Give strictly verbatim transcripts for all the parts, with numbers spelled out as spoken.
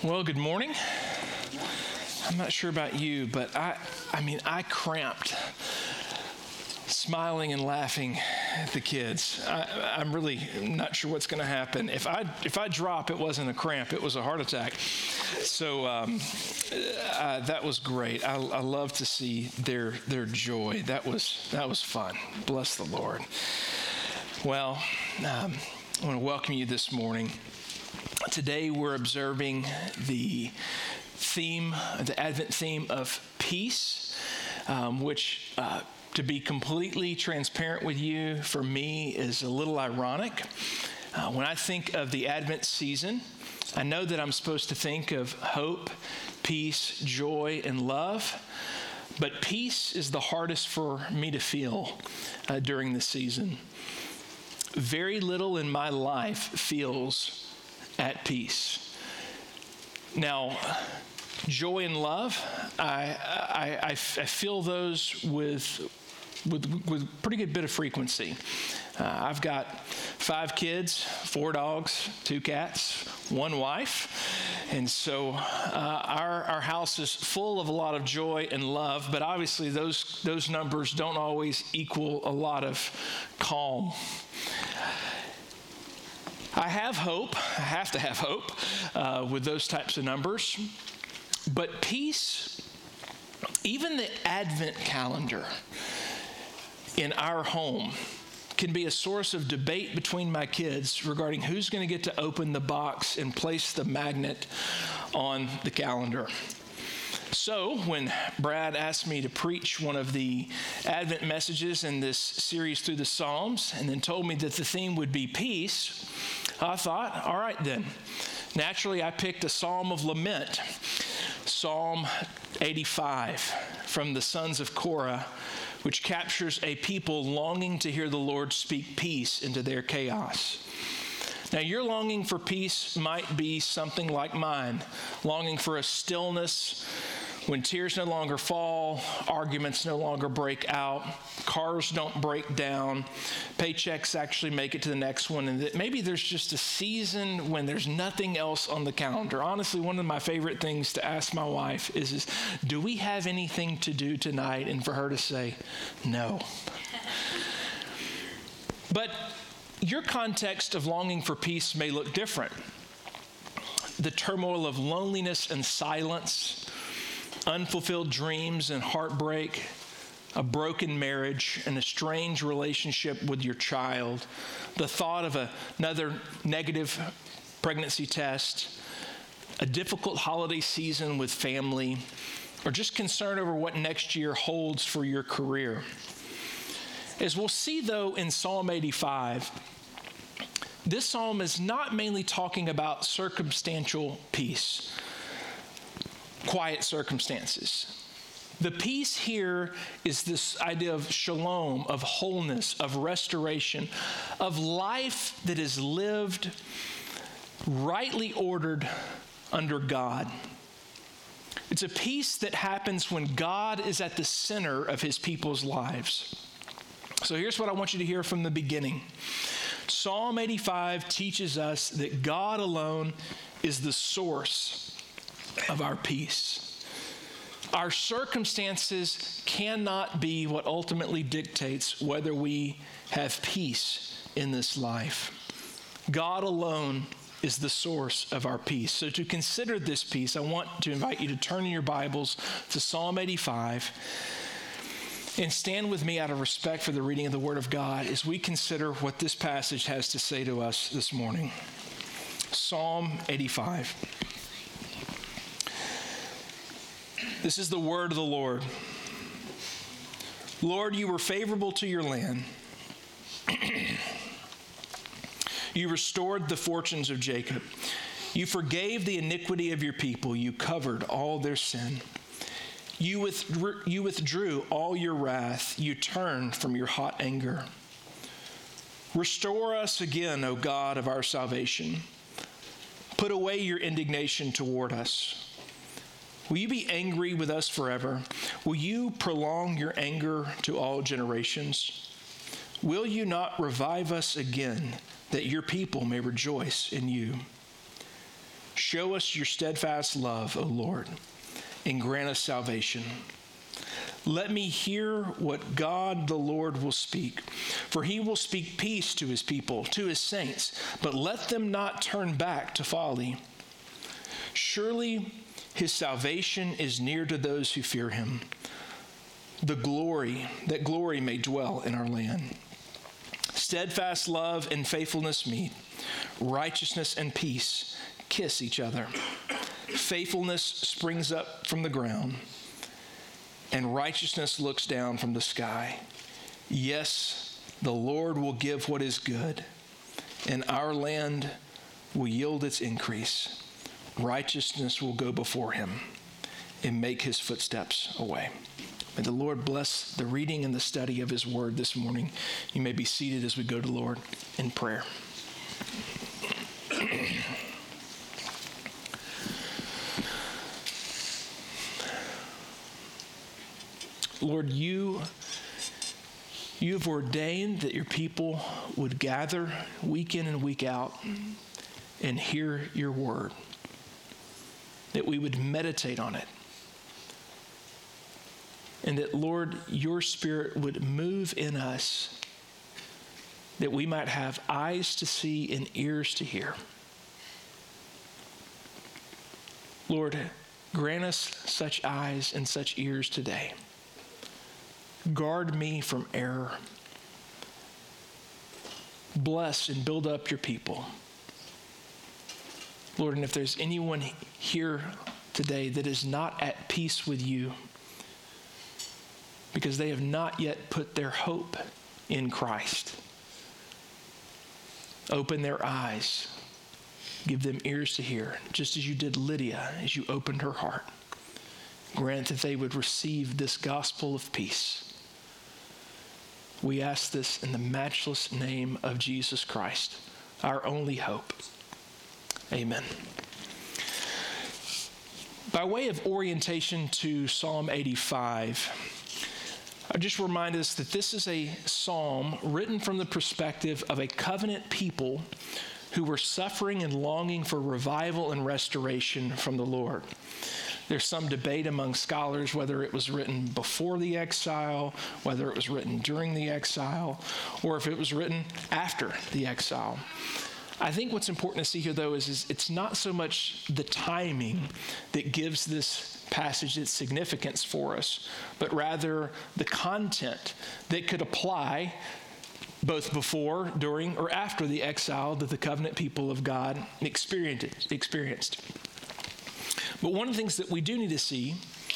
Well, good morning. I'm not sure about you, but I, I mean, I cramped smiling and laughing at the kids. I, I'm really not sure what's going to happen. If I if I drop, it wasn't a cramp; it was a heart attack. So um, uh, that was great. I, I love to see their their joy. That was that was fun. Bless the Lord. Well, um, I want to welcome you this morning. Today we're observing the theme, the Advent theme of peace, um, which, uh, to be completely transparent with you, for me is a little ironic. Uh, when I think of the Advent season, I know that I'm supposed to think of hope, peace, joy, and love, but peace is the hardest for me to feel uh, during the season. Very little in my life feels at peace. Now, joy and love, I, I, I, I feel those with, with, with pretty good bit of frequency. Uh, I've got five kids, four dogs, two cats, one wife. And so uh, our, our house is full of a lot of joy and love, but obviously those, those numbers don't always equal a lot of calm. I have hope, I have to have hope uh, with those types of numbers. But peace, even the Advent calendar in our home can be a source of debate between my kids regarding who's going to get to open the box and place the magnet on the calendar. So when Brad asked me to preach one of the Advent messages in this series through the Psalms, and then told me that the theme would be peace, I thought, all right then. Naturally, I picked a Psalm of Lament, Psalm eighty-five from the sons of Korah, which captures a people longing to hear the Lord speak peace into their chaos. Now, your longing for peace might be something like mine, longing for a stillness when tears no longer fall, arguments no longer break out, cars don't break down, paychecks actually make it to the next one, and that maybe there's just a season when there's nothing else on the calendar. Honestly, one of my favorite things to ask my wife is, is do we have anything to do tonight? And for her to say, no. But your context of longing for peace may look different. The turmoil of loneliness and silence, unfulfilled dreams and heartbreak, a broken marriage, and a strange relationship with your child, the thought of a, another negative pregnancy test, a difficult holiday season with family, or just concern over what next year holds for your career. As we'll see, though, in Psalm eighty-five, this psalm is not mainly talking about circumstantial peace, quiet circumstances. The peace here is this idea of shalom, of wholeness, of restoration, of life that is lived rightly ordered under God. It's a peace that happens when God is at the center of his people's lives. So here's what I want you to hear from the beginning. Psalm eighty-five teaches us that God alone is the source of our peace. Our circumstances cannot be what ultimately dictates whether we have peace in this life. God alone is the source of our peace. So to consider this peace, I want to invite you to turn in your Bibles to Psalm eighty-five and stand with me out of respect for the reading of the Word of God as we consider what this passage has to say to us this morning. Psalm eighty-five. This is the word of the Lord. Lord, you were favorable to your land. You restored the fortunes of Jacob. You forgave the iniquity of your people. You covered all their sin. You withdrew, you withdrew all your wrath. You turned from your hot anger. Restore us again, O God of our salvation. Put away your indignation toward us. Will you be angry with us forever? Will you prolong your anger to all generations? Will you not revive us again, that your people may rejoice in you? Show us your steadfast love, O Lord, and grant us salvation. Let me hear what God the Lord will speak, for he will speak peace to his people, to his saints, but let them not turn back to folly. Surely his salvation is near to those who fear him. The glory, that glory may dwell in our land. Steadfast love and faithfulness meet. Righteousness and peace kiss each other. Faithfulness springs up from the ground, and righteousness looks down from the sky. Yes, the Lord will give what is good, and our land will yield its increase. Righteousness will go before him and make his footsteps a way. May the Lord bless the reading and the study of his word this morning. You may be seated as we go to the Lord in prayer. Lord, you, you have ordained that your people would gather week in and week out and hear your word, that we would meditate on it, and that, Lord, your Spirit would move in us, that we might have eyes to see and ears to hear. Lord, grant us such eyes and such ears today. Guard me from error. Bless and build up your people. Lord, and if there's anyone here today that is not at peace with you because they have not yet put their hope in Christ, open their eyes. Give them ears to hear, just as you did Lydia, as you opened her heart. Grant that they would receive this gospel of peace. We ask this in the matchless name of Jesus Christ, our only hope. Amen. By way of orientation to Psalm eighty-five, I just remind us that this is a psalm written from the perspective of a covenant people who were suffering and longing for revival and restoration from the Lord. There's some debate among scholars whether it was written before the exile, whether it was written during the exile, or if it was written after the exile. I think what's important to see here, though, is, is it's not so much the timing that gives this passage its significance for us, but rather the content that could apply both before, during, or after the exile that the covenant people of God experienced. experienced. But one of the things that we do need to see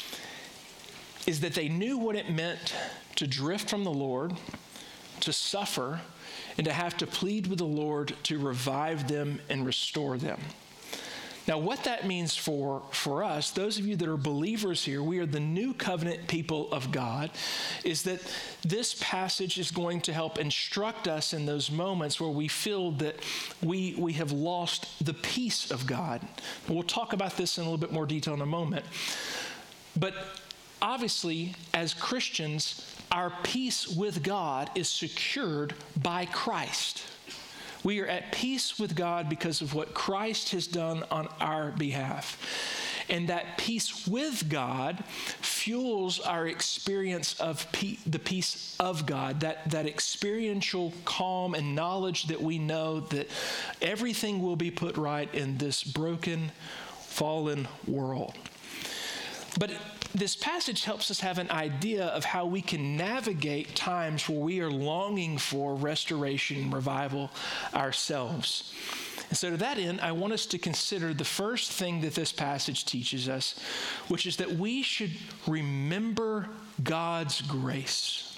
is that they knew what it meant to drift from the Lord, to suffer, and to have to plead with the Lord to revive them and restore them. Now, what that means for, for us, those of you that are believers here, we are the new covenant people of God, is that this passage is going to help instruct us in those moments where we feel that we, we have lost the peace of God. And we'll talk about this in a little bit more detail in a moment. But obviously, as Christians, our peace with God is secured by Christ. We are at peace with God because of what Christ has done on our behalf. And that peace with God fuels our experience of pe- the peace of God, that, that experiential calm and knowledge that we know that everything will be put right in this broken, fallen world. But this passage helps us have an idea of how we can navigate times where we are longing for restoration and revival ourselves. And so to that end, I want us to consider the first thing that this passage teaches us, which is that we should remember God's grace.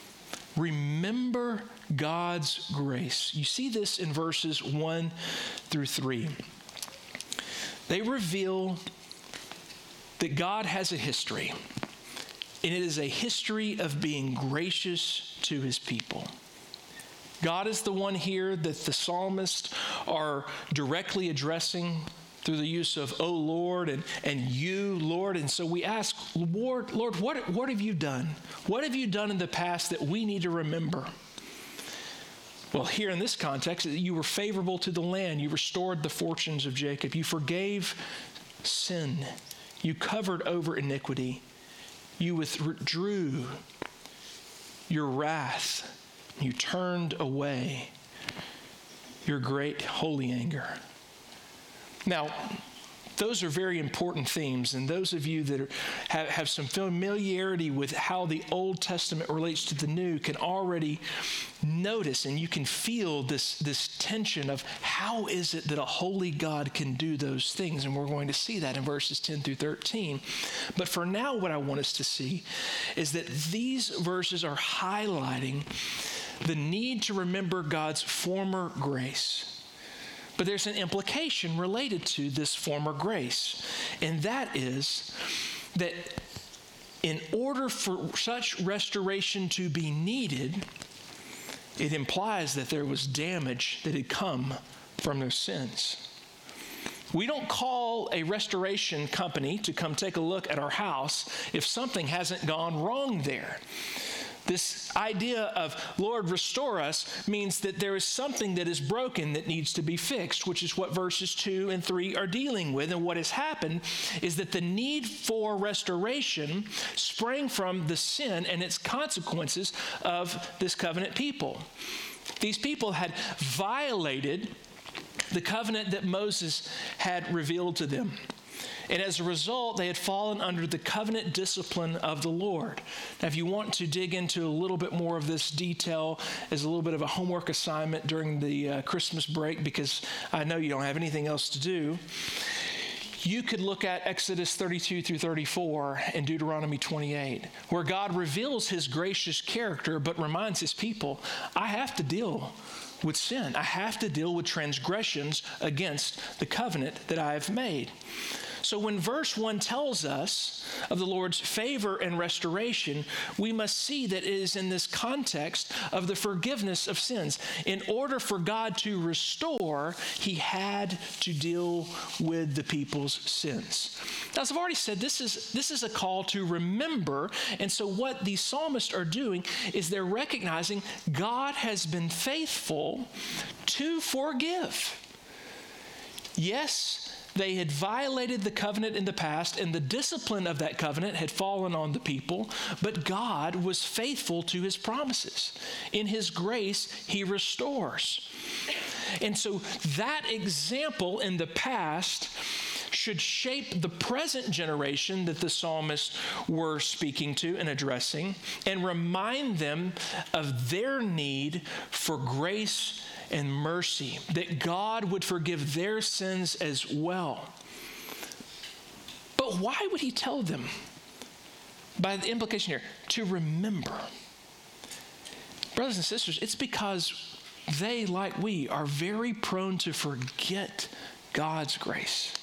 Remember God's grace. You see this in verses one through three. They reveal that God has a history, and it is a history of being gracious to his people. God is the one here that the psalmists are directly addressing through the use of, "Oh Lord," and, and "You, Lord." And so we ask, Lord, Lord, what, what have you done? What have you done in the past that we need to remember? Well, here in this context, you were favorable to the land. You restored the fortunes of Jacob. You forgave sin. You covered over iniquity. You withdrew your wrath. You turned away your great holy anger. Now, those are very important themes, and those of you that are, have, have some familiarity with how the Old Testament relates to the New can already notice, and you can feel this, this tension of how is it that a holy God can do those things, and we're going to see that in verses ten through thirteen. But for now, what I want us to see is that these verses are highlighting the need to remember God's former grace. But there's an implication related to this former grace, and that is that in order for such restoration to be needed, it implies that there was damage that had come from their sins. We don't call a restoration company to come take a look at our house if something hasn't gone wrong there. This idea of, Lord, restore us, means that there is something that is broken that needs to be fixed, which is what verses two and three are dealing with. And what has happened is that the need for restoration sprang from the sin and its consequences of this covenant people. These people had violated the covenant that Moses had revealed to them. And as a result, they had fallen under the covenant discipline of the Lord. Now, if you want to dig into a little bit more of this detail as a little bit of a homework assignment during the uh, Christmas break, because I know you don't have anything else to do, you could look at Exodus thirty-two through thirty-four and Deuteronomy twenty-eight, where God reveals his gracious character, but reminds his people, I have to deal with sin. I have to deal with transgressions against the covenant that I have made. So when verse one tells us of the Lord's favor and restoration, we must see that it is in this context of the forgiveness of sins. In order for God to restore, he had to deal with the people's sins. Now, as I've already said, this is, this is a call to remember. And so what these psalmists are doing is they're recognizing God has been faithful to forgive. Yes, they had violated the covenant in the past, and the discipline of that covenant had fallen on the people, but God was faithful to his promises. In his grace, he restores. And so that example in the past should shape the present generation that the psalmists were speaking to and addressing, and remind them of their need for grace and mercy, that God would forgive their sins as well. But why would he tell them? By the implication here, to remember. Brothers and sisters, it's because they, like we, are very prone to forget God's grace.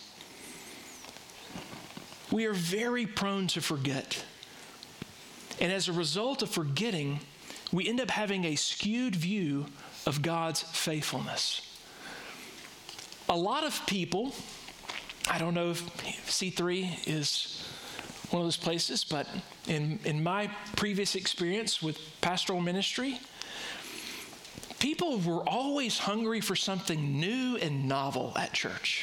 We are very prone to forget. And as a result of forgetting, we end up having a skewed view of God's faithfulness. A lot of people, I don't know if C three is one of those places, but in, in my previous experience with pastoral ministry, people were always hungry for something new and novel at church.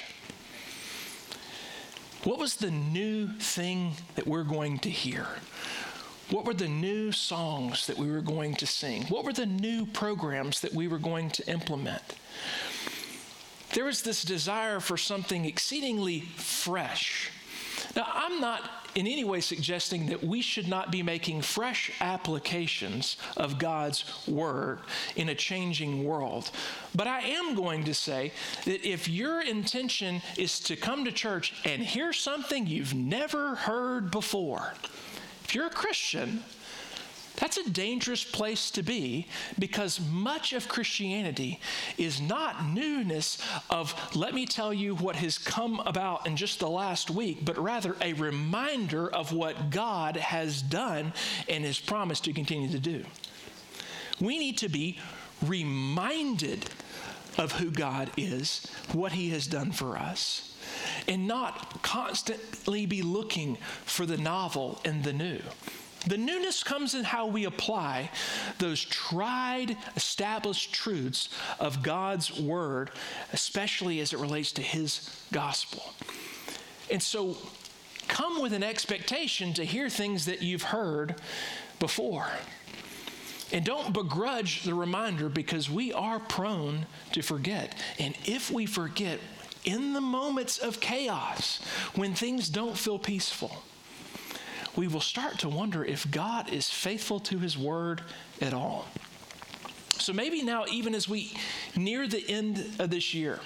What was the new thing that we're going to hear? What were the new songs that we were going to sing? What were the new programs that we were going to implement? There was this desire for something exceedingly fresh. Now, I'm not in any way suggesting that we should not be making fresh applications of God's word in a changing world. But I am going to say that if your intention is to come to church and hear something you've never heard before, if you're a Christian, that's a dangerous place to be, because much of Christianity is not newness of, let me tell you what has come about in just the last week, but rather a reminder of what God has done and has promised to continue to do. We need to be reminded of who God is, what he has done for us, and not constantly be looking for the novel and the new. The newness comes in how we apply those tried, established truths of God's word, especially as it relates to his gospel. And so come with an expectation to hear things that you've heard before. And don't begrudge the reminder, because we are prone to forget. And if we forget in the moments of chaos, when things don't feel peaceful, we will start to wonder if God is faithful to his word at all. So maybe now, even as we near the end of this year,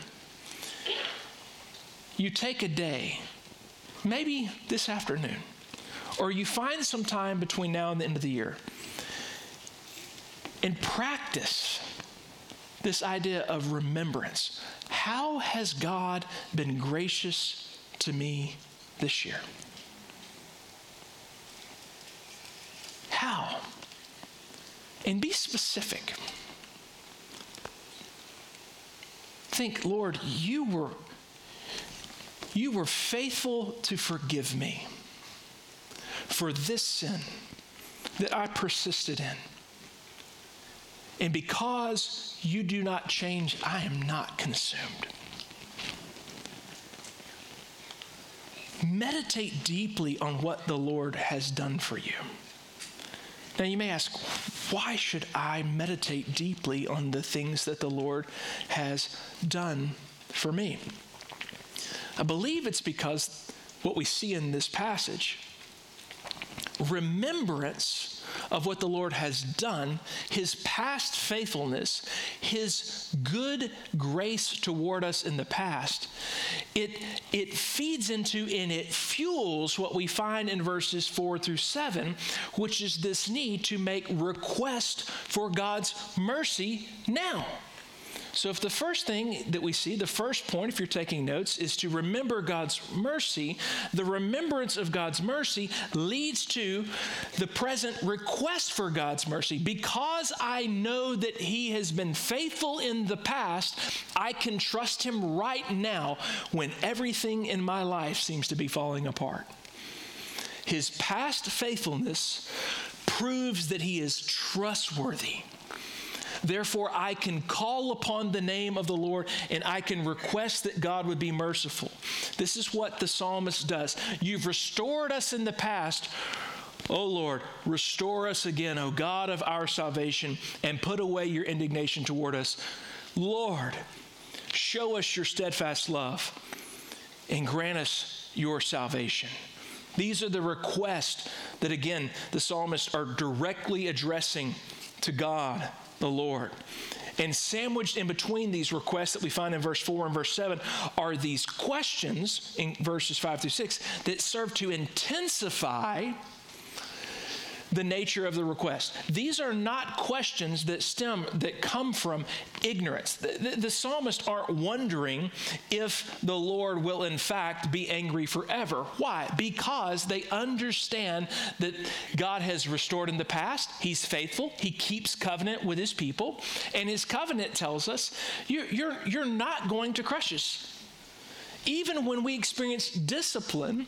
you take a day, maybe this afternoon, or you find some time between now and the end of the year, and practice this idea of remembrance. How has God been gracious to me this year? How? And be specific. Think, Lord, you were, you were faithful to forgive me for this sin that I persisted in. And because you do not change, I am not consumed. Meditate deeply on what the Lord has done for you. Now you may ask, why should I meditate deeply on the things that the Lord has done for me? I believe it's because what we see in this passage, remembrance of what the Lord has done, his past faithfulness, his good grace toward us in the past, it, it feeds into and it fuels what we find in verses four through seven, which is this need to make request for God's mercy now. So if the first thing that we see, the first point, if you're taking notes, is to remember God's mercy, the remembrance of God's mercy leads to the present request for God's mercy. Because I know that he has been faithful in the past, I can trust him right now when everything in my life seems to be falling apart. His past faithfulness proves that he is trustworthy. Therefore, I can call upon the name of the Lord and I can request that God would be merciful. This is what the psalmist does. You've restored us in the past. O Lord, restore us again, O God of our salvation, and put away your indignation toward us. Lord, show us your steadfast love and grant us your salvation. These are the requests that, again, the psalmists are directly addressing to God the Lord. And sandwiched in between these requests that we find in verse four and verse seven are these questions in verses five through six that serve to intensify the nature of the request. These are not questions that stem, that come from ignorance. The, the, the psalmists aren't wondering if the Lord will in fact be angry forever. Why? Because they understand that God has restored in the past. He's faithful. He keeps covenant with his people. And his covenant tells us, you're, you're, you're not going to crush us. Even when we experience discipline,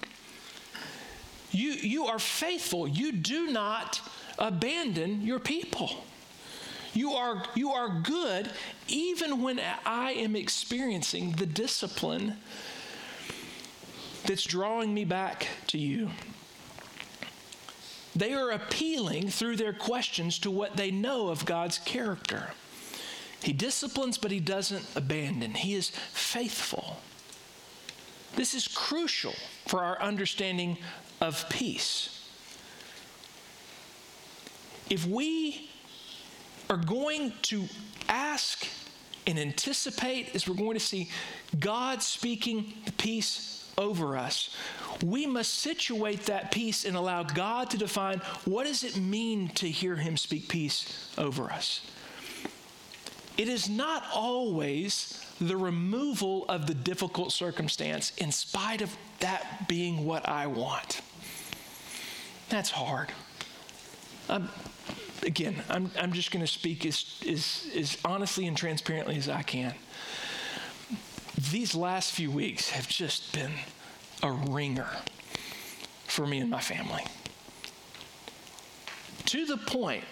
You, you are faithful. You do not abandon your people. You are, you are good even when I am experiencing the discipline that's drawing me back to you. They are appealing through their questions to what they know of God's character. He disciplines, but he doesn't abandon. He is faithful. This is crucial for our understanding of peace. If we are going to ask and anticipate, as we're going to see God speaking peace over us, we must situate that peace and allow God to define what does it mean to hear him speak peace over us. It is not always the removal of the difficult circumstance in spite of that being what I want. That's hard. Um, again, I'm, I'm just going to speak as, as, as honestly and transparently as I can. These last few weeks have just been a ringer for me and my family. to the point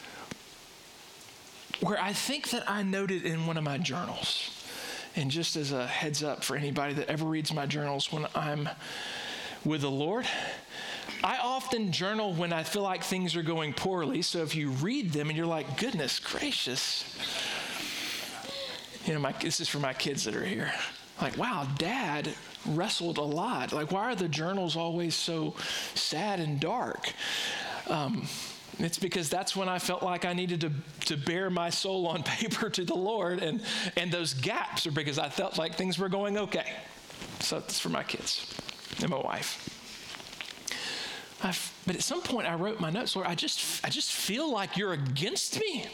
where I think that I noted in one of my journals, and just as a heads up for anybody that ever reads my journals when I'm with the Lord, I often journal when I feel like things are going poorly. So if you read them and you're like, goodness gracious, you know, my, this is for my kids that are here. Like, wow, Dad wrestled a lot. Like, why are the journals always so sad and dark? Um, it's because that's when I felt like I needed to, to bear my soul on paper to the Lord. And, and those gaps are because I felt like things were going okay. So it's for my kids and my wife. I've, but at some point I wrote my notes, Lord, I just I just feel like you're against me.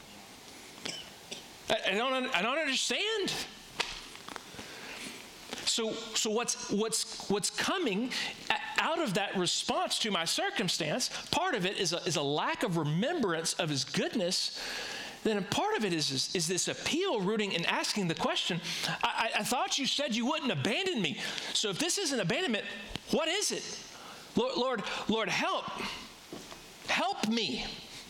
I, I don't I don't understand. So so what's what's what's coming out of that response to my circumstance? Part of it is a, is a lack of remembrance of His goodness. Then a part of it is, is, is this appeal rooting and asking the question, I, I, I thought you said you wouldn't abandon me. So if this isn't abandonment, what is it? Lord, Lord, Lord, help. Help me.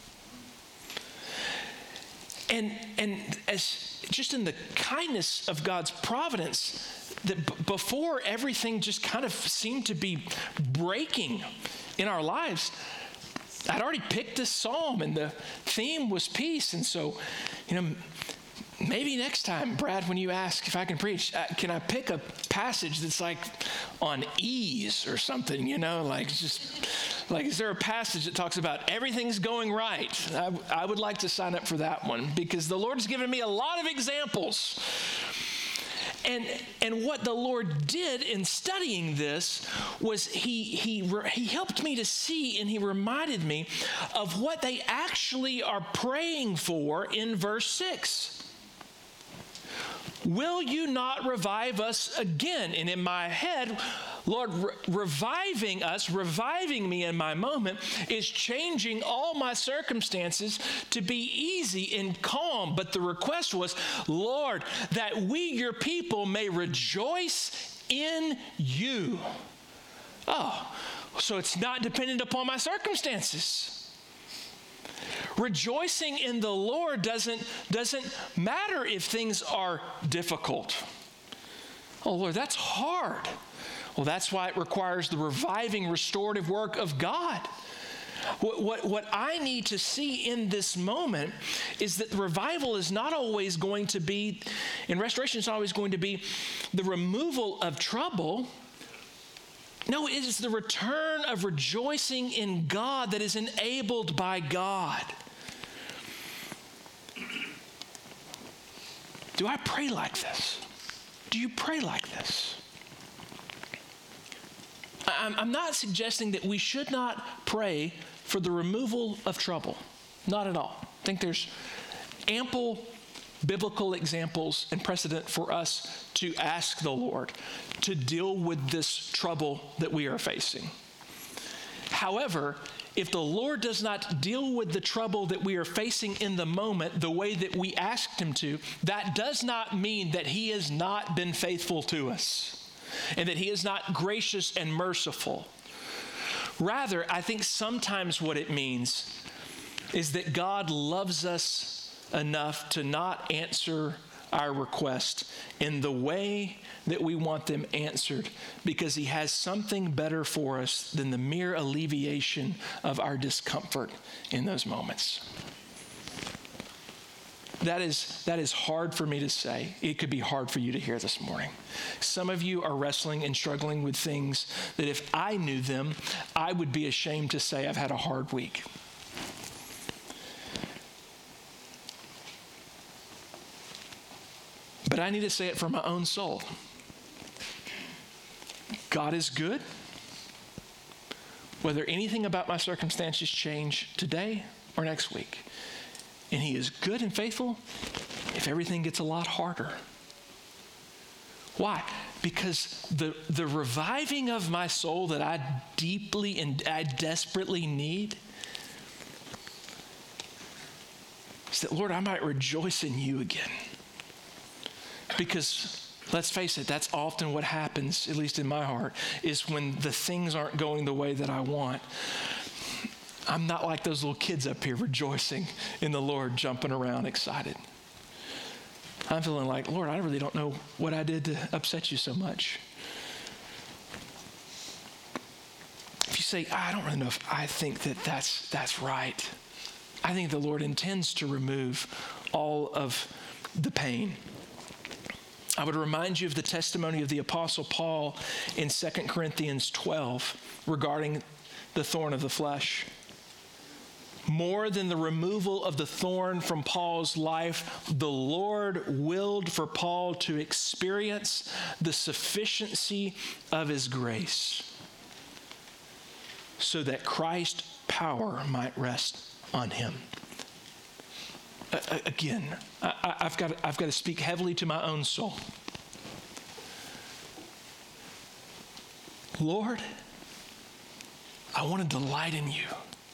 And and as just in the kindness of God's providence, that b- before everything just kind of seemed to be breaking in our lives, I'd already picked this psalm and the theme was peace. And so, you know, maybe next time, Brad, when you ask if I can preach, uh, can I pick a passage that's like on ease or something, you know, like just like, is there a passage that talks about everything's going right? I, I would like to sign up for that one because the Lord's given me a lot of examples. And and what the Lord did in studying this was he he he helped me to see, and he reminded me of what they actually are praying for in verse six. Will you not revive us again? And in my head, Lord, re- reviving us, reviving me in my moment is changing all my circumstances to be easy and calm. But the request was, Lord, that we, your people, may rejoice in you. Oh, so it's not dependent upon my circumstances. Rejoicing in the Lord doesn't, doesn't matter if things are difficult. Oh, Lord, that's hard. Well, that's why it requires the reviving, restorative work of God. What, what, what I need to see in this moment is that the revival is not always going to be, and restoration is not always going to be the removal of trouble. No, it is the return of rejoicing in God that is enabled by God. Do I pray like this? Do you pray like this? I'm not suggesting that we should not pray for the removal of trouble. Not at all. I think there's ample biblical examples and precedent for us to ask the Lord to deal with this trouble that we are facing. However, if the Lord does not deal with the trouble that we are facing in the moment the way that we asked Him to, that does not mean that He has not been faithful to us and that He is not gracious and merciful. Rather, I think sometimes what it means is that God loves us enough to not answer our request in the way that we want them answered because He has something better for us than the mere alleviation of our discomfort in those moments. That is, that is hard for me to say. It could be hard for you to hear this morning. Some of you are wrestling and struggling with things that if I knew them, I would be ashamed to say I've had a hard week. But I need to say it for my own soul. God is good. Whether anything about my circumstances change today or next week. And He is good and faithful if everything gets a lot harder. Why? Because the, the reviving of my soul that I deeply and I desperately need is that, Lord, I might rejoice in you again. Because let's face it, that's often what happens, at least in my heart, is when the things aren't going the way that I want. I'm not like those little kids up here rejoicing in the Lord, jumping around excited. I'm feeling like, Lord, I really don't know what I did to upset you so much. If you say, I don't really know if I think that that's, that's right. I think the Lord intends to remove all of the pain. I would remind you of the testimony of the Apostle Paul in Second Corinthians twelve regarding the thorn of the flesh. More than the removal of the thorn from Paul's life, the Lord willed for Paul to experience the sufficiency of his grace so that Christ's power might rest on him. Uh, again, I, I've got, I've got to speak heavily to my own soul. Lord, I want to delight in you.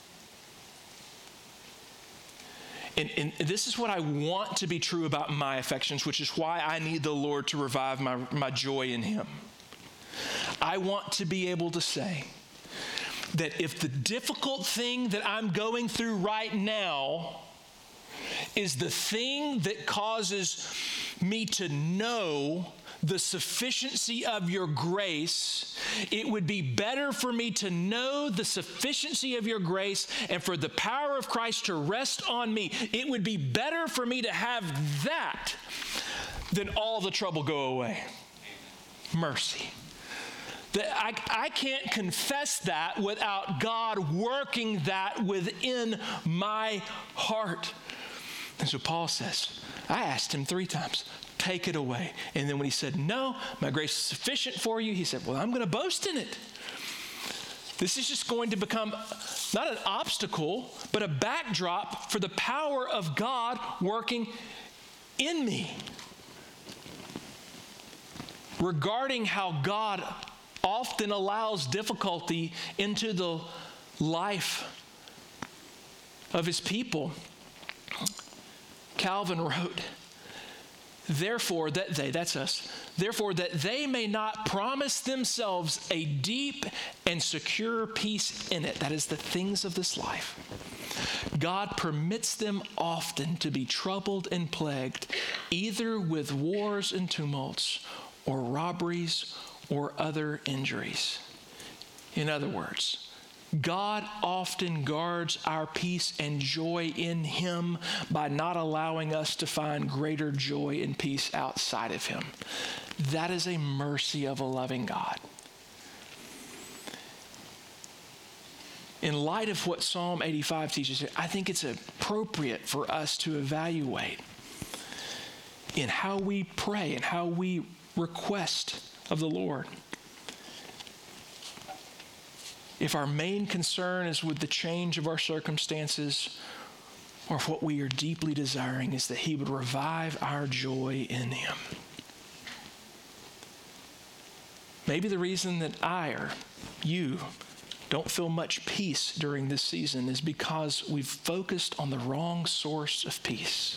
And, and this is what I want to be true about my affections, which is why I need the Lord to revive my, my joy in him. I want to be able to say that if the difficult thing that I'm going through right now is the thing that causes me to know the sufficiency of your grace, it would be better for me to know the sufficiency of your grace and for the power of Christ to rest on me. It would be better for me to have that than all the trouble go away. Mercy. That I, I can't confess that without God working that within my heart. And so Paul says, I asked him three times, take it away. And then when he said, no, my grace is sufficient for you, he said, well, I'm going to boast in it. This is just going to become not an obstacle, but a backdrop for the power of God working in me. Regarding how God often allows difficulty into the life of his people, Calvin wrote, therefore that they, that's us, therefore that they may not promise themselves a deep and secure peace in it, that is the things of this life, God permits them often to be troubled and plagued, either with wars and tumults, or robberies, or other injuries. In other words, God often guards our peace and joy in him by not allowing us to find greater joy and peace outside of him. That is a mercy of a loving God. In light of what Psalm eighty-five teaches, I think it's appropriate for us to evaluate in how we pray and how we request of the Lord. If our main concern is with the change of our circumstances, or if what we are deeply desiring is that he would revive our joy in him. Maybe the reason that I or you don't feel much peace during this season is because we've focused on the wrong source of peace.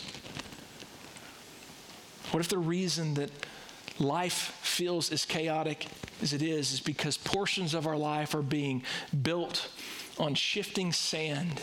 What if the reason that life feels as chaotic as it is is because portions of our life are being built on shifting sand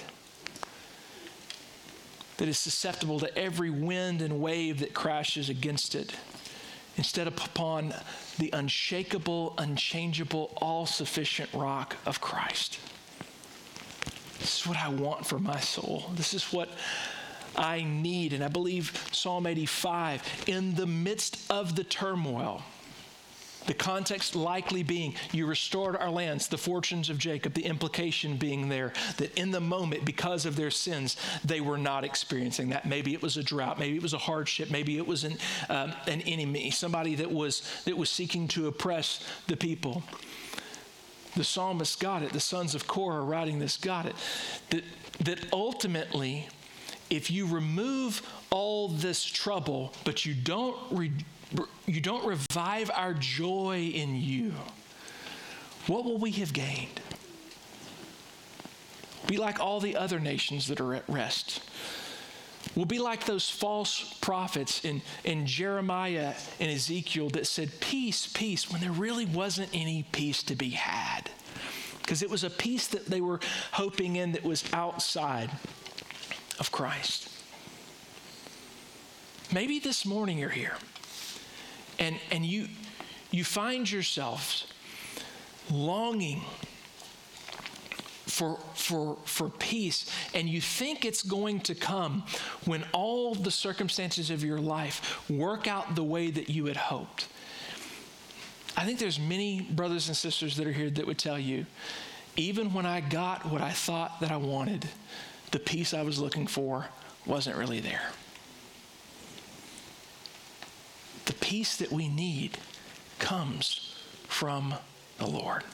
that is susceptible to every wind and wave that crashes against it, instead of upon the unshakable, unchangeable, all-sufficient rock of Christ. This is what I want for my soul. This is what I need. And I believe Psalm eighty-five, in the midst of the turmoil, the context likely being, you restored our lands, the fortunes of Jacob, the implication being there that in the moment, because of their sins, they were not experiencing that. Maybe it was a drought, maybe it was a hardship, maybe it was an, um, an enemy, somebody that was, that was seeking to oppress the people. The psalmist got it, the sons of Korah writing this got it, that, that ultimately, if you remove all this trouble, but you don't re- you don't revive our joy in you, what will we have gained? Be like all the other nations that are at rest. We'll be like those false prophets in, in Jeremiah and Ezekiel that said, peace, peace, when there really wasn't any peace to be had. because it was a peace that they were hoping in that was outside of Christ. Maybe this morning you're here and, and you, you find yourselves longing for, for, for peace, and you think it's going to come when all the circumstances of your life work out the way that you had hoped. I think there's many brothers and sisters that are here that would tell you, even when I got what I thought that I wanted, the peace I was looking for wasn't really there. The peace that we need comes from the Lord.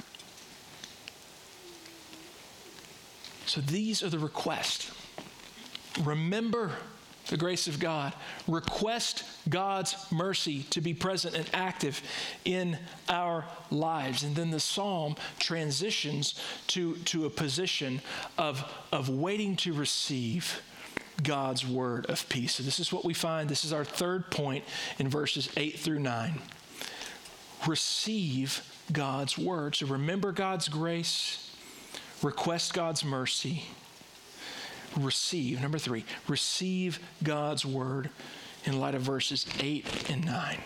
So these are the requests. Remember the grace of God. Request God's mercy to be present and active in our lives. And then the psalm transitions to, to a position of, of waiting to receive God's word of peace. So this is what we find. This is our third point in verses eight through nine. Receive God's word. So remember God's grace. Request God's mercy. Receive, number three, receive God's word in light of verses eight and nine.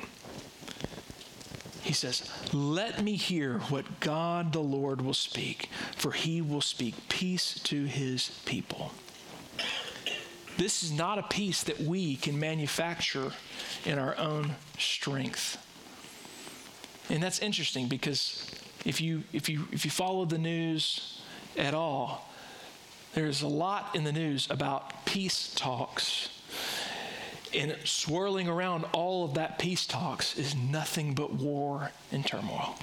He says, let me hear what God the Lord will speak, for he will speak peace to his people. This is not a peace that we can manufacture in our own strength. And that's interesting because if you if you if you follow the news at all, there's a lot in the news about peace talks. And swirling around all of that peace talks is nothing but war and turmoil.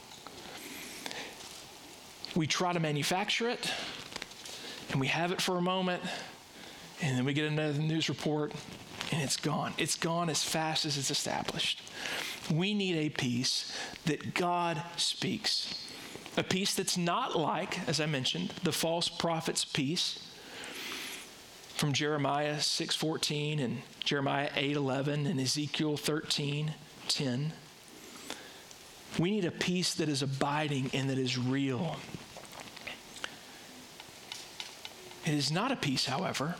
We try to manufacture it, and we have it for a moment, and then we get another news report, and it's gone. It's gone as fast as it's established. We need a peace that God speaks. A peace that's not like, as I mentioned, the false prophet's peace from Jeremiah six fourteen and Jeremiah eight eleven and Ezekiel thirteen ten. We need a peace that is abiding and that is real. It is not a peace, however,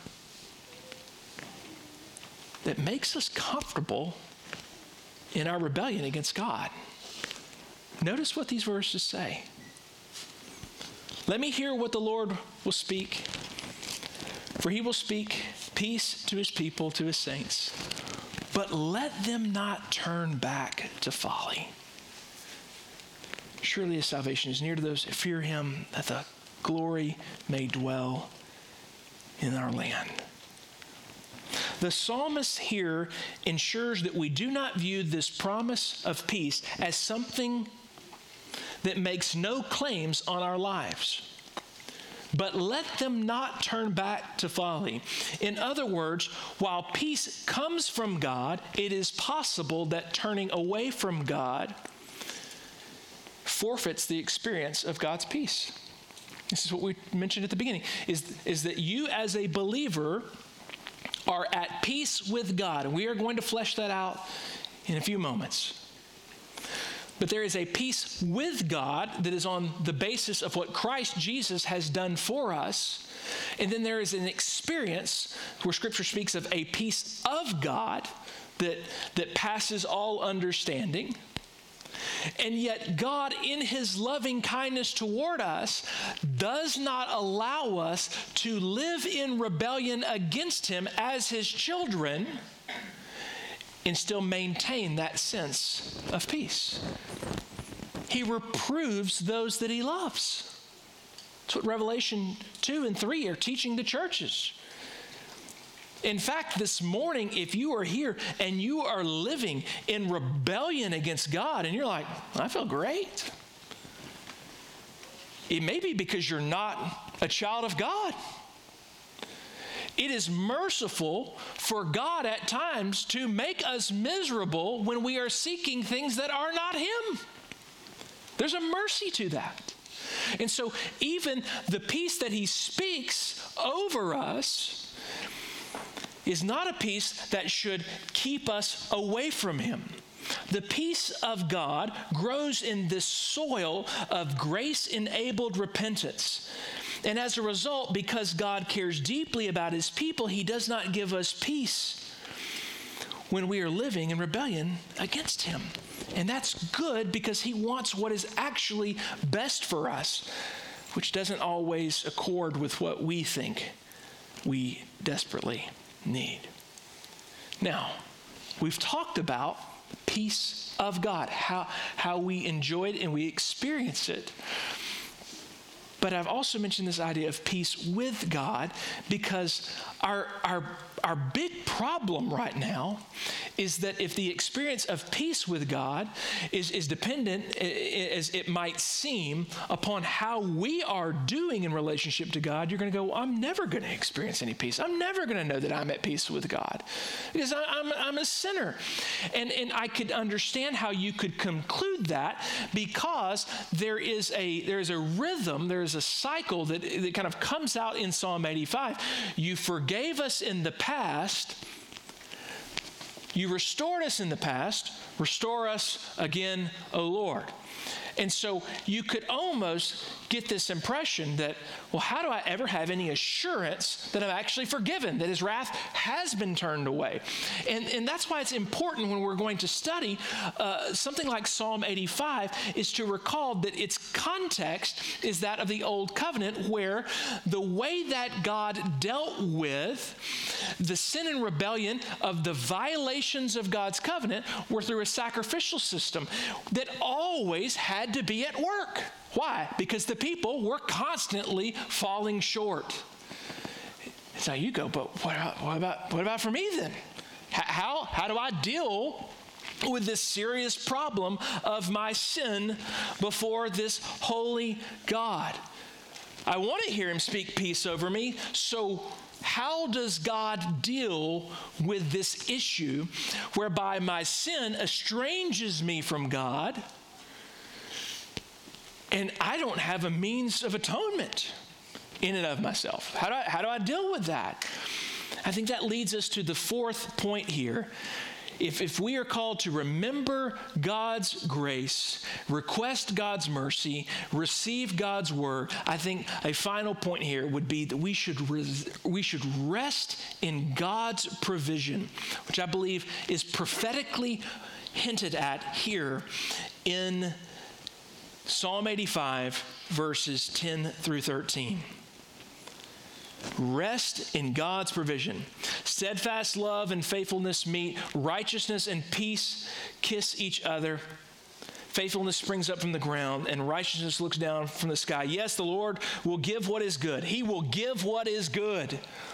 that makes us comfortable in our rebellion against God. Notice what these verses say. Let me hear what the Lord will speak, for he will speak peace to his people, to his saints. But let them not turn back to folly. Surely his salvation is near to those that fear him, that the glory may dwell in our land. The psalmist here ensures that we do not view this promise of peace as something that makes no claims on our lives. But let them not turn back to folly. In other words, while peace comes from God, it is possible that turning away from God forfeits the experience of God's peace. This is what we mentioned at the beginning, is, is that you as a believer are at peace with God. And we are going to flesh that out in a few moments. But there is a peace with God that is on the basis of what Christ Jesus has done for us. And then there is an experience where Scripture speaks of a peace of God that, that passes all understanding. And yet God, in his loving kindness toward us, does not allow us to live in rebellion against him as his children and still maintain that sense of peace. He reproves those that he loves. That's what Revelation two and three are teaching the churches. In fact, this morning, if you are here and you are living in rebellion against God and you're like, I feel great. It may be because you're not a child of God. It is merciful for God at times to make us miserable when we are seeking things that are not him. There's a mercy to that. And so even the peace that he speaks over us is not a peace that should keep us away from him. The peace of God grows in this soil of grace-enabled repentance. And as a result, because God cares deeply about his people, he does not give us peace when we are living in rebellion against him. And that's good because he wants what is actually best for us, which doesn't always accord with what we think we desperately need. Now, we've talked about peace of God, how, how we enjoy it and we experience it. But I've also mentioned this idea of peace with God because our, our, our big problem right now is that if the experience of peace with God is, is dependent, as it might seem, upon how we are doing in relationship to God, you're going to go, well, I'm never going to experience any peace. I'm never going to know that I'm at peace with God because I, I'm, I'm a sinner. And, and I could understand how you could conclude that because there is a, there is a rhythm, there is a cycle that, that kind of comes out in Psalm eighty-five. You forgave us in the past. You restored us in the past. Restore us again, O Lord. And so you could almost get this impression that, well, how do I ever have any assurance that I'm actually forgiven, that his wrath has been turned away? And, and that's why it's important when we're going to study uh, something like Psalm eighty-five is to recall that its context is that of the Old Covenant, where the way that God dealt with the sin and rebellion of the violations of God's covenant were through a sacrificial system that always had to be at work. Why? Because the people were constantly falling short. So you go, but what about, what about, what about for me then? How, how do I deal with this serious problem of my sin before this holy God? I want to hear him speak peace over me, so how does God deal with this issue whereby my sin estranges me from God and I don't have a means of atonement in and of myself? How do I, how do I deal with that? I think that leads us to the fourth point here. If, if we are called to remember God's grace, request God's mercy, receive God's word, I think a final point here would be that we should res, we should rest in God's provision, which I believe is prophetically hinted at here in Psalm eighty-five, verses ten through thirteen. Rest in God's provision. Steadfast love and faithfulness meet. Righteousness and peace kiss each other. Faithfulness springs up from the ground, and righteousness looks down from the sky. Yes, the Lord will give what is good. He will give what is good.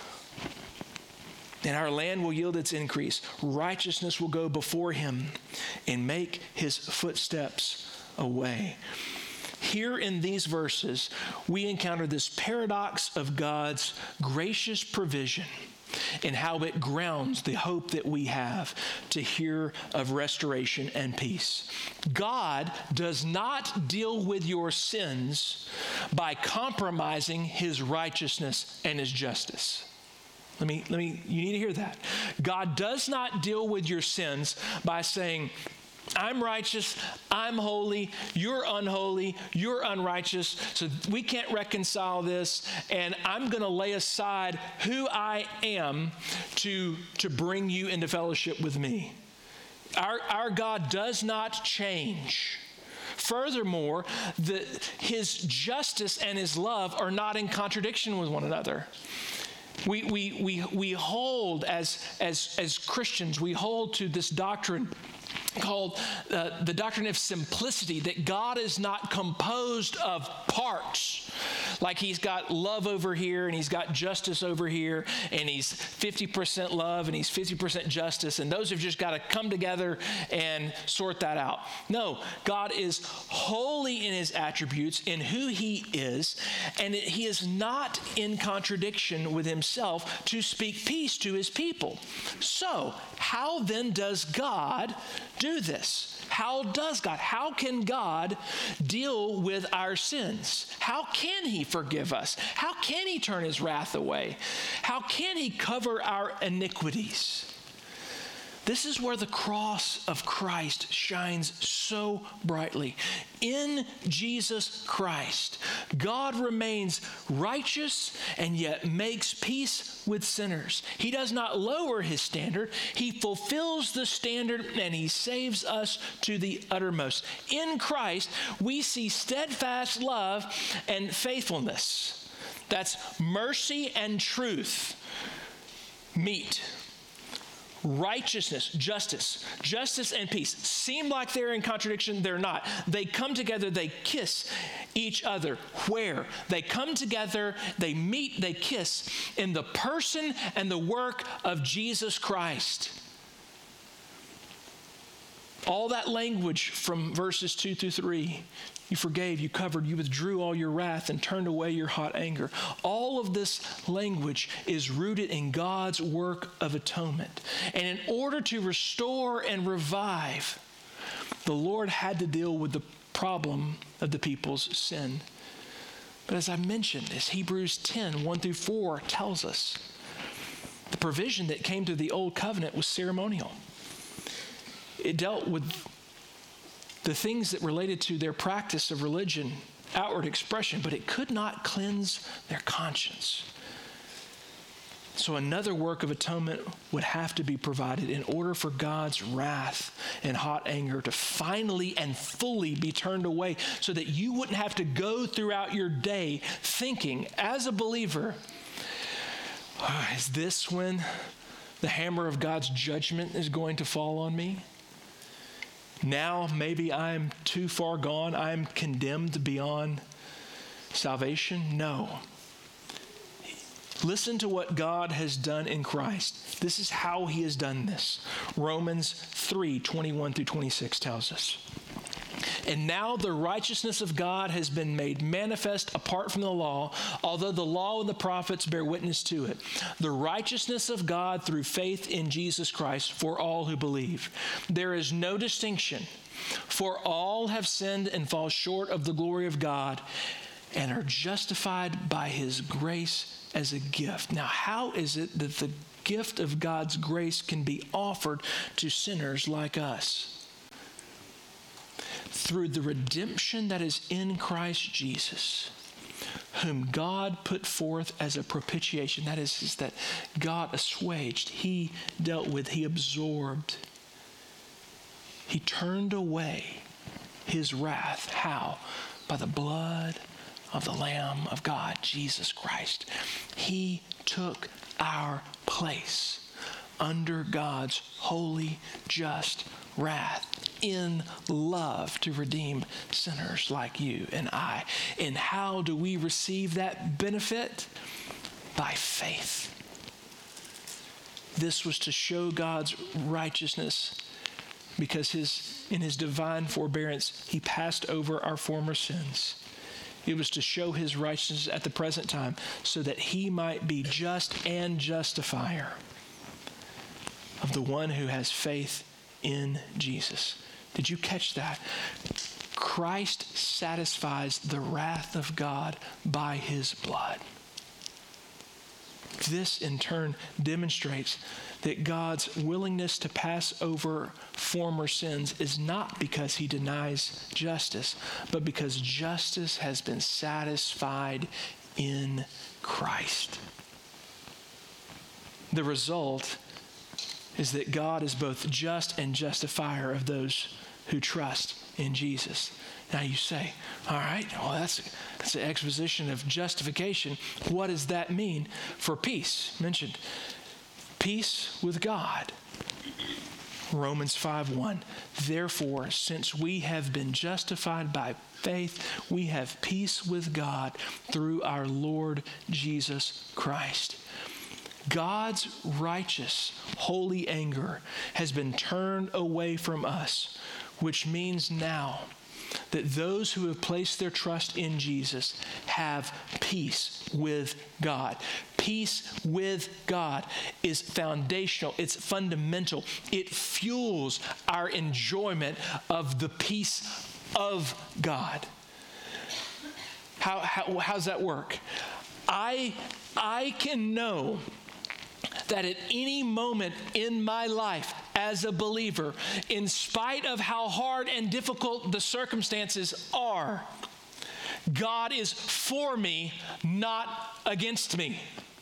And our land will yield its increase. Righteousness will go before him and make his footsteps a way. Here in these verses, we encounter this paradox of God's gracious provision and how it grounds the hope that we have to hear of restoration and peace. God does not deal with your sins by compromising his righteousness and his justice. Let me, let me, you need to hear that. God does not deal with your sins by saying, I'm righteous, I'm holy, you're unholy, you're unrighteous, so we can't reconcile this, and I'm going to lay aside who I am to, to bring you into fellowship with me. Our, our God does not change. Furthermore, the, his justice and his love are not in contradiction with one another. We, we, we, we hold, as, as, as Christians, we hold to this doctrine called uh, the doctrine of simplicity, that God is not composed of parts. Like he's got love over here and he's got justice over here, and he's fifty percent love and he's fifty percent justice, and those have just got to come together and sort that out. No, God is holy in his attributes, in who he is, and it, he is not in contradiction with himself to speak peace to his people. So, how then does God do this? How does God, how can God deal with our sins? How can he forgive us? How can he turn his wrath away? How can he cover our iniquities? This is where the cross of Christ shines so brightly. In Jesus Christ, God remains righteous and yet makes peace with sinners. He does not lower his standard. He fulfills the standard and he saves us to the uttermost. In Christ, we see steadfast love and faithfulness. That's mercy and truth meet. Righteousness, justice, justice and peace seem like they're in contradiction. They're not. They come together, they kiss each other. Where? They come together, they meet, they kiss in the person and the work of Jesus Christ. All that language from verses two through three. You forgave, you covered, you withdrew all your wrath and turned away your hot anger. All of this language is rooted in God's work of atonement. And in order to restore and revive, the Lord had to deal with the problem of the people's sin. But as I mentioned, as Hebrews ten, one through four tells us, the provision that came to the old covenant was ceremonial. It dealt with the things that related to their practice of religion, outward expression, but it could not cleanse their conscience. So another work of atonement would have to be provided in order for God's wrath and hot anger to finally and fully be turned away so that you wouldn't have to go throughout your day thinking, as a believer, oh, is this when the hammer of God's judgment is going to fall on me? Now maybe I'm too far gone. I'm condemned beyond salvation. No. Listen to what God has done in Christ. This is how he has done this. Romans three, twenty-one through twenty-six tells us. And now the righteousness of God has been made manifest apart from the law, although the law and the prophets bear witness to it. The righteousness of God through faith in Jesus Christ for all who believe. There is no distinction, for all have sinned and fall short of the glory of God and are justified by his grace as a gift. Now, how is it that the gift of God's grace can be offered to sinners like us? Through the redemption that is in Christ Jesus, whom God put forth as a propitiation. That is, is that God assuaged, he dealt with, he absorbed. He turned away his wrath. How? By the blood of the Lamb of God, Jesus Christ. He took our place under God's holy, just wrath in love to redeem sinners like you and I. And how do we receive that benefit? By faith. This was to show God's righteousness because his, in his divine forbearance, he passed over our former sins. It was to show his righteousness at the present time so that he might be just and justifier of the one who has faith in Jesus. Did you catch that? Christ satisfies the wrath of God by his blood. This in turn demonstrates that God's willingness to pass over former sins is not because he denies justice, but because justice has been satisfied in Christ. The result is that God is both just and justifier of those who trust in Jesus. Now you say, all right, well, that's, that's an exposition of justification. What does that mean for peace? Mentioned peace with God. Romans five one. Therefore, since we have been justified by faith, we have peace with God through our Lord Jesus Christ. God's righteous, holy anger has been turned away from us, which means now that those who have placed their trust in Jesus have peace with God. Peace with God is foundational. It's fundamental. It fuels our enjoyment of the peace of God. How, how, how's that work? I, I can know that at any moment in my life, as a believer, in spite of how hard and difficult the circumstances are, God is for me, not against me.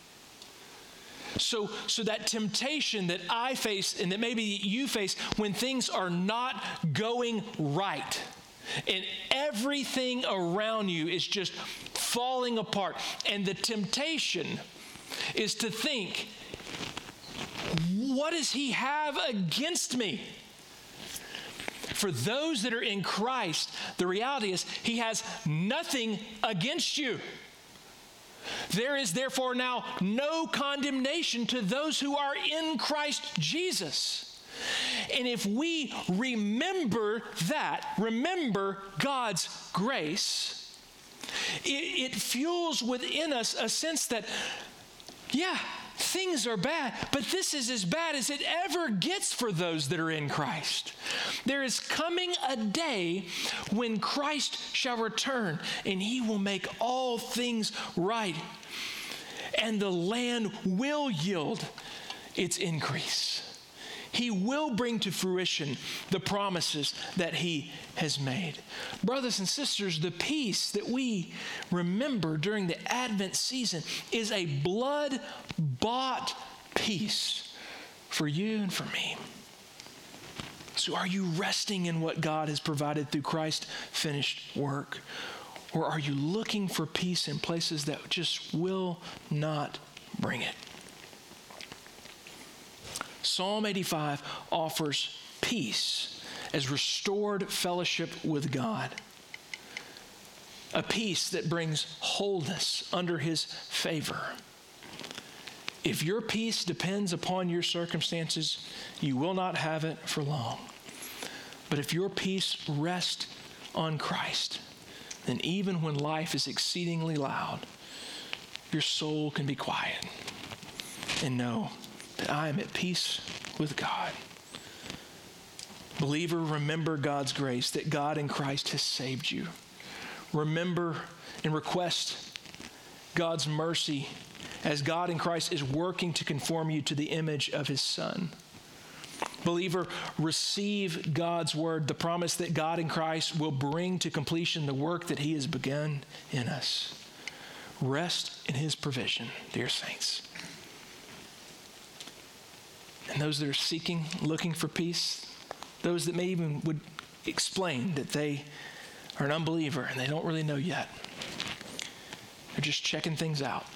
So, so that temptation that I face and that maybe you face when things are not going right and everything around you is just falling apart, and the temptation is to think, what does he have against me? For those that are in Christ, the reality is he has nothing against you. There is therefore now no condemnation to those who are in Christ Jesus. And if we remember that, remember God's grace, it, it fuels within us a sense that, yeah, things are bad, but this is as bad as it ever gets for those that are in Christ. There is coming a day when Christ shall return, and he will make all things right, and the land will yield its increase. He will bring to fruition the promises that he has made. Brothers and sisters, the peace that we remember during the Advent season is a blood-bought peace for you and for me. So are you resting in what God has provided through Christ's finished work? Or are you looking for peace in places that just will not bring it? Psalm eighty-five offers peace as restored fellowship with God, a peace that brings wholeness under his favor. If your peace depends upon your circumstances, you will not have it for long. But if your peace rests on Christ, then even when life is exceedingly loud, your soul can be quiet and know that I am at peace with God. Believer, remember God's grace, that God in Christ has saved you. Remember and request God's mercy as God in Christ is working to conform you to the image of his Son. Believer, receive God's word, the promise that God in Christ will bring to completion the work that he has begun in us. Rest in his provision, dear saints. And those that are seeking, looking for peace, those that may even would explain that they are an unbeliever and they don't really know yet. They're just checking things out.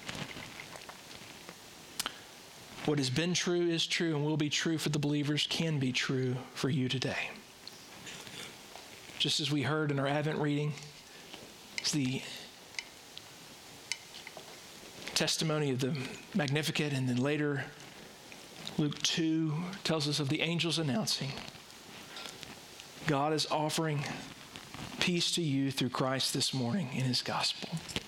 What has been true is true and will be true for the believers can be true for you today. Just as we heard in our Advent reading, it's the testimony of the Magnificat, and then later Luke two tells us of the angels announcing, God is offering peace to you through Christ this morning in his gospel.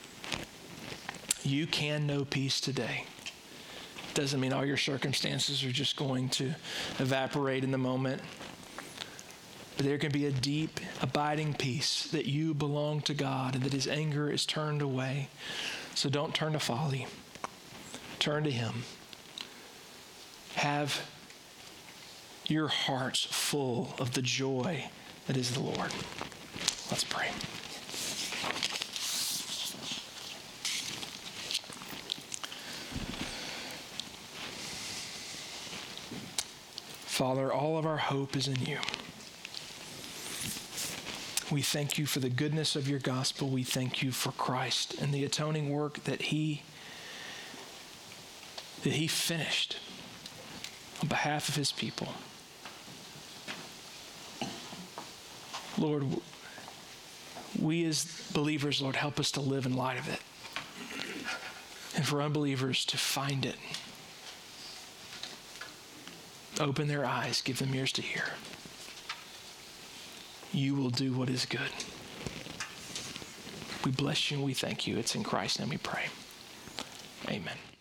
You can know peace today. Doesn't mean all your circumstances are just going to evaporate in the moment. But there can be a deep, abiding peace that you belong to God and that his anger is turned away. So don't turn to folly. Turn to him. Have your hearts full of the joy that is the Lord. Let's pray. Father, all of our hope is in you. We thank you for the goodness of your gospel. We thank you for Christ and the atoning work that he, that he finished on behalf of his people. Lord, we as believers, Lord, help us to live in light of it. And for unbelievers to find it. Open their eyes, give them ears to hear. You will do what is good. We bless you and we thank you. It's in Christ's name we pray. Amen.